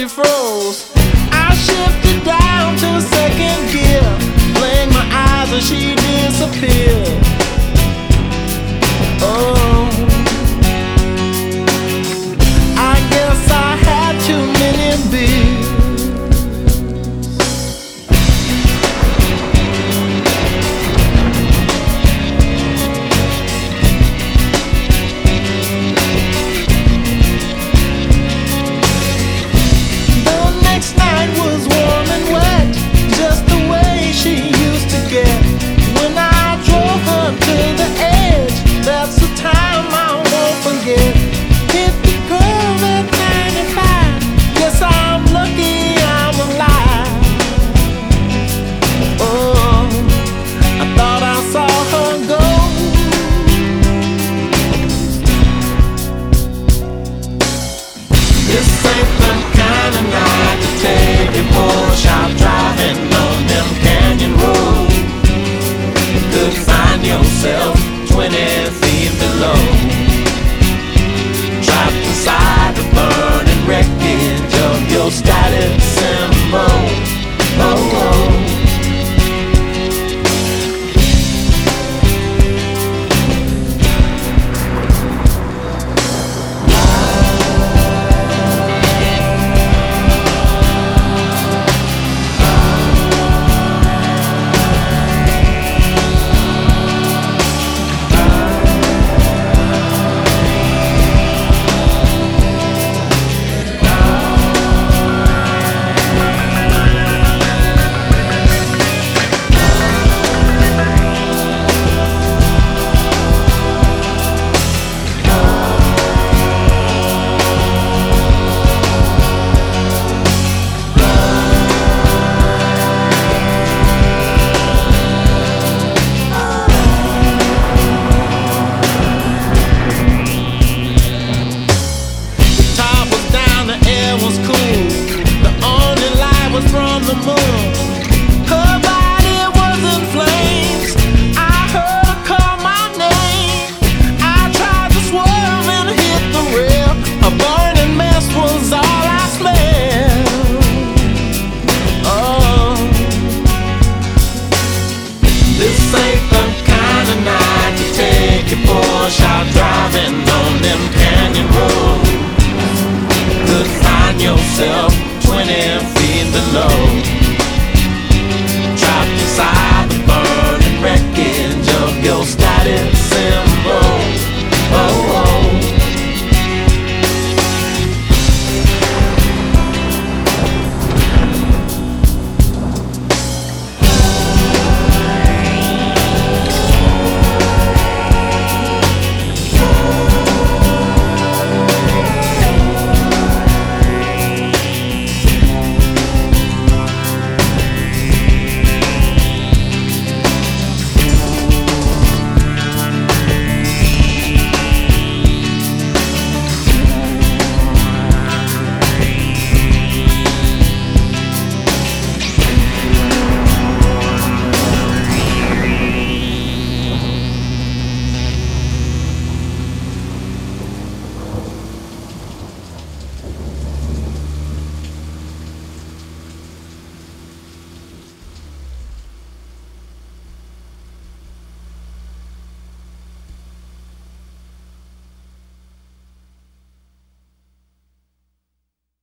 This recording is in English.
she froze. I shifted down to second gear, blinked my eyes and she disappeared. Oh, I guess I had too many beers. This ain't the kind of night to take a push out driving on them canyon roads. You could find yourself 20 feet below, trapped inside the burning wreckage of your static symbol. Oh, oh. This ain't the kind of night to take your push out driving on them canyon roads. Could find yourself 20 feet below, trapped inside the burning wreckage of your static symbol.